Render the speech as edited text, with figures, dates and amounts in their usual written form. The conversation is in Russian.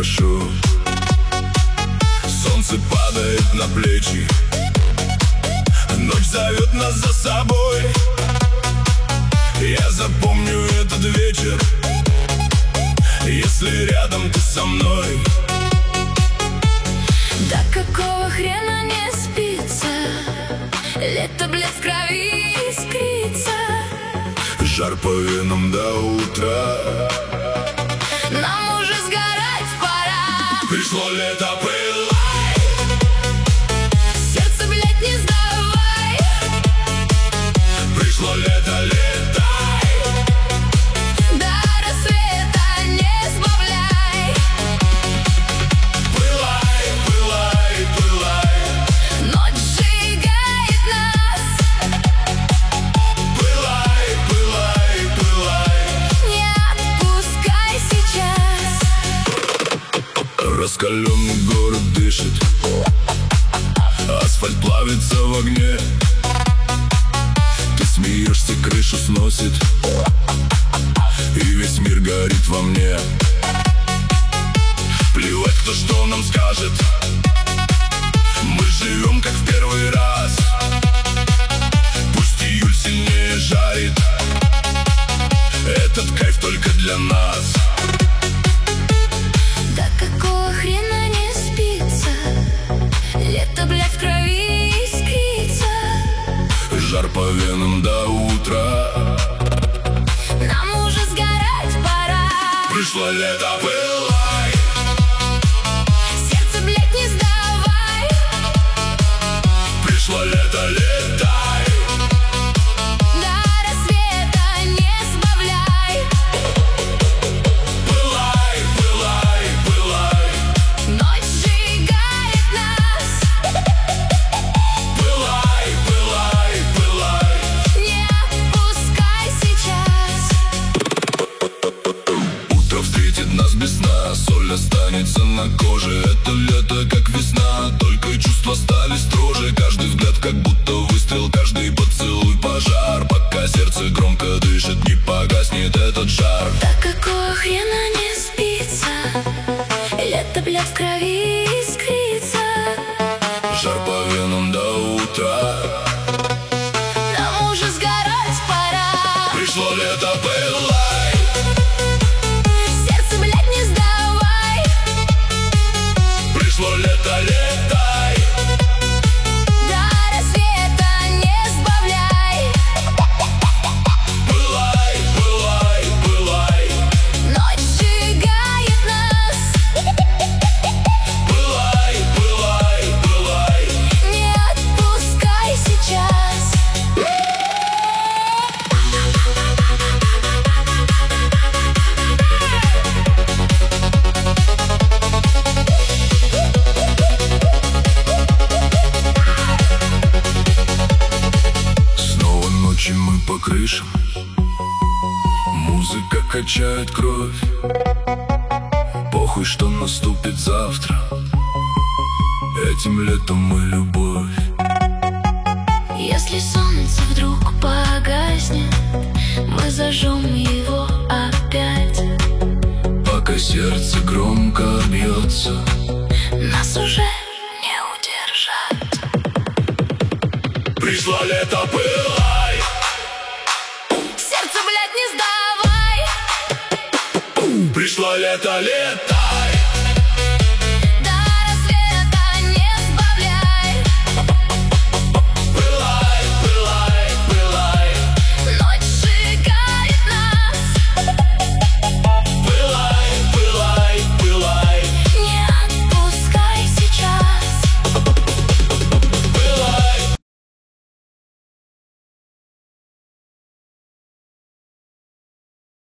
хорошо. Солнце падает на плечи, ночь зовет нас за собой. Я запомню этот вечер, если рядом ты со мной. Да какого хрена не спится? Лето, блядь, в крови искрится. Жар по венам до утра. Нам уже сгорать пора. Пришло лето, пылай. Сердце, блядь, не сдавай. Пришло лето, летай. До рассвета не сбавляй. Пылай, пылай, пылай. Ночь сжигает нас. Пылай, пылай, пылай. Не отпускай сейчас. Раскаленный город дышит, асфальт плавится в огне. Ты смеешься, крышу сносит, и весь мир горит во мне. Плевать, кто что нам скажет, мы живем как в первый раз. Пусть июль сильнее жарит, этот кайф только для нас. Да какого хрена не спится? Лето, блядь, в крови искрится. Жар по венам до утра. Нам уже сгорать пора. Пришло лето, пылай. Сердце, блядь, не сдавай. Пришло лето, летай. До рассвета не сбавляй. Пылай, пылай, пылай. Ночь сжигает нас. Пылай, пылай, пылай. Не отпускай сейчас. Утро встретит нас без сна, соль останется на коже. Это лето, как весна, только чувства стали строже. Каждый взгляд как будто выстрел, каждый поцелуй пожар. Пока сердце громко дышит, не погаснет этот жар. Да какого хрена не спится? Лето, блядь, в крови искрится. Жар по венам до утра. Нам уже сгорать пора. Пришло лето, пылай. Сердце, блядь, не сдавай. Пришло лето, летай. До рассвета не сбавляй. Пылай, пылай, пылай. Ночь сжигает нас. Пылай, пылай, пылай. Не отпускай сейчас. Снова ночи мы по крышам, музыка качает кровь. Похуй, что наступит завтра, этим летом мы любовь. Если солнце вдруг погаснет, мы зажжем его опять. Пока сердце громко бьется, Нас уже не удержать. пришло лето, пылай. Сердце, блядь, не сдавай. Пришло лето, лето.